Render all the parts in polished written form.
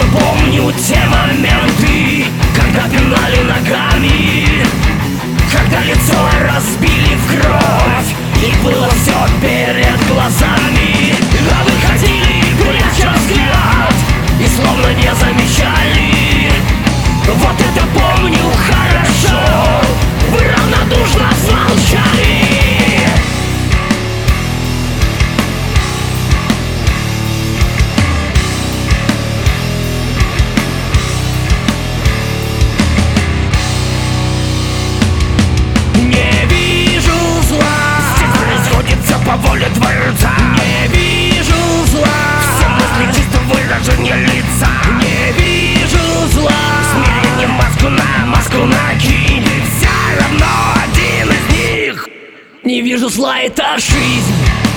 помню те моменты, когда пинали ногами, когда лицо разбили в кровь, и было все перед глазами. А вы ходили, пряча взгляд, и словно не замечали. Вот это помню хорошо, вы равнодушно смолчали. По воле Творца не вижу зла, все мысли чисто выражение лица. Не вижу зла, смирение маску накинь, и все равно один из них. Не вижу зла, это жизнь.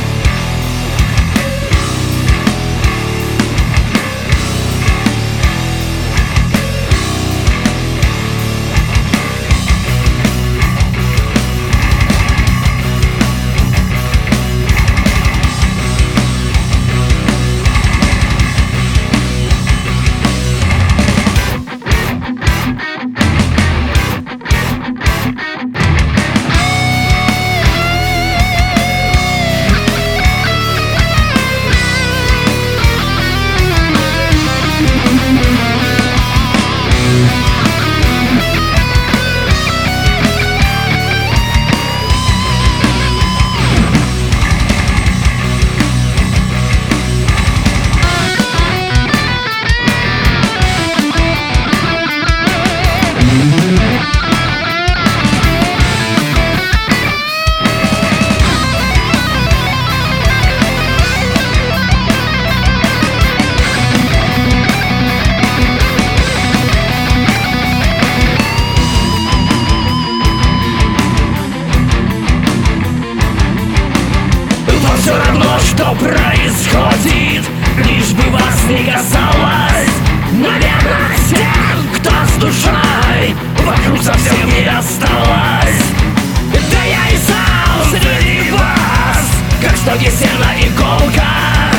Все равно, что происходит, лишь бы вас не касалось. Наверное, тех, кто с душой, вокруг совсем не осталось. Да я и сам среди вас, как стоги сена иголка.